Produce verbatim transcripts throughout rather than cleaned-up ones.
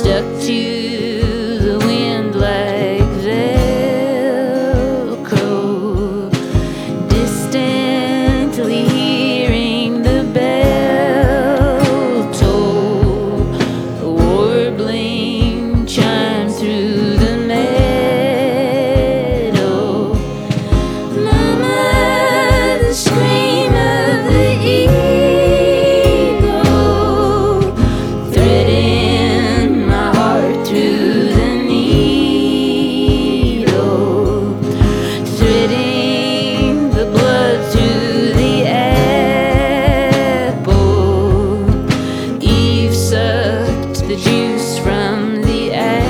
stuck to the wind like Velcro, distantly hearing the bell toll, a warbling chime through the meadow. Mama, the scream of the eagle, threading my heart through the needle, threading the blood through the apple. Eve sucked the juice from the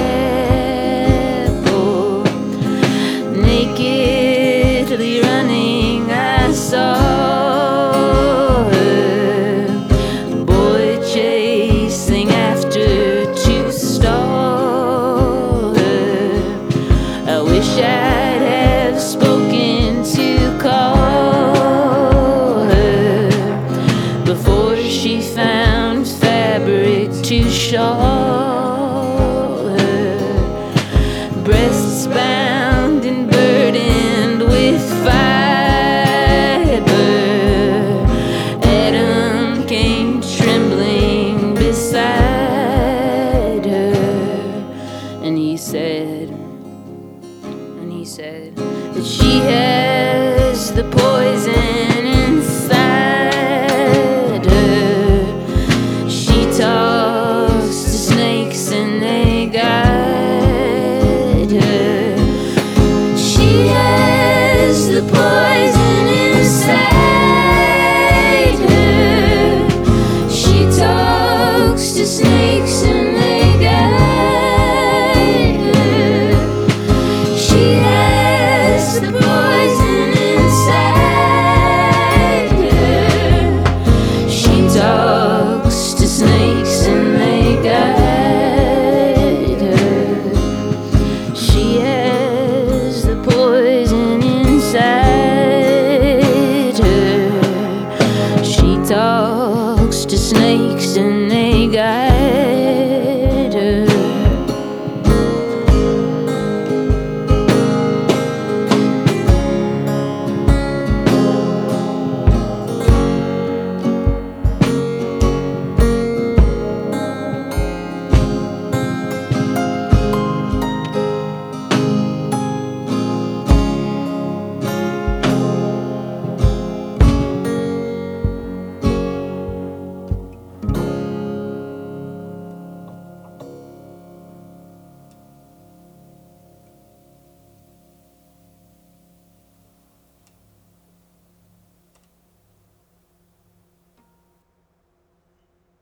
apple. Nakedly running, I saw her, boy chasing after to stall her. I wish I'd have spoken to call her before she found fabric to shawl her. Breasts bound and burdened with fiber, Adam came trembling beside her, and he said, and he said that she has the poison inside her. She talks to snakes and they got